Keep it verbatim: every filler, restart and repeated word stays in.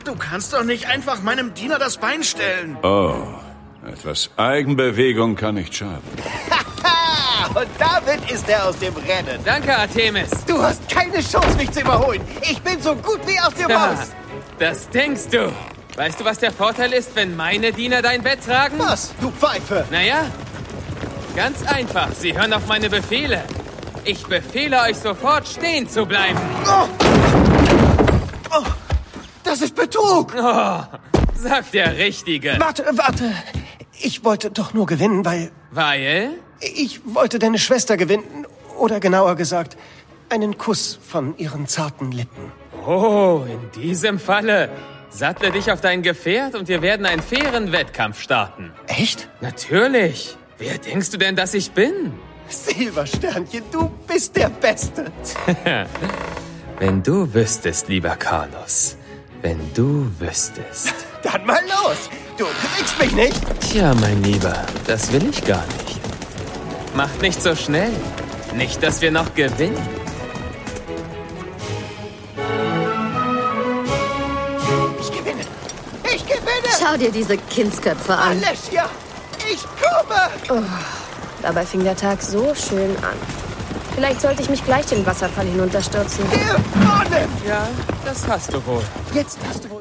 Du kannst doch nicht einfach meinem Diener das Bein stellen. Oh, etwas Eigenbewegung kann nicht schaden. Und damit ist er aus dem Rennen. Danke, Artemis. Du hast keine Chance, mich zu überholen. Ich bin so gut wie aus dem Ja, Haus. das denkst du. Weißt du, was der Vorteil ist, wenn meine Diener dein Bett tragen? Was, du Pfeife? Naja, ganz einfach. Sie hören auf meine Befehle. Ich befehle euch sofort, stehen zu bleiben. Oh. Oh, das ist Betrug. Oh, sagt der Richtige. Warte, warte. Ich wollte doch nur gewinnen, weil... Weil? Ich wollte deine Schwester gewinnen. Oder genauer gesagt, einen Kuss von ihren zarten Lippen. Oh, in diesem Falle. Sattle dich auf dein Gefährt und wir werden einen fairen Wettkampf starten. Echt? Natürlich. Wer denkst du denn, dass ich bin? Silbersternchen, du bist der Beste. Wenn du wüsstest, lieber Carlos. Wenn du wüsstest. Dann mal los. Du kriegst mich nicht. Tja, mein Lieber, das will ich gar nicht. Macht nicht so schnell. Nicht, dass wir noch gewinnen. Ich gewinne. Ich gewinne. Schau dir diese Kindsköpfe an. Alessia, ich komme. Oh, dabei fing der Tag so schön an. Vielleicht sollte ich mich gleich den Wasserfall hinunterstürzen. Gewonnen. Ja, das hast du wohl. Jetzt hast du wohl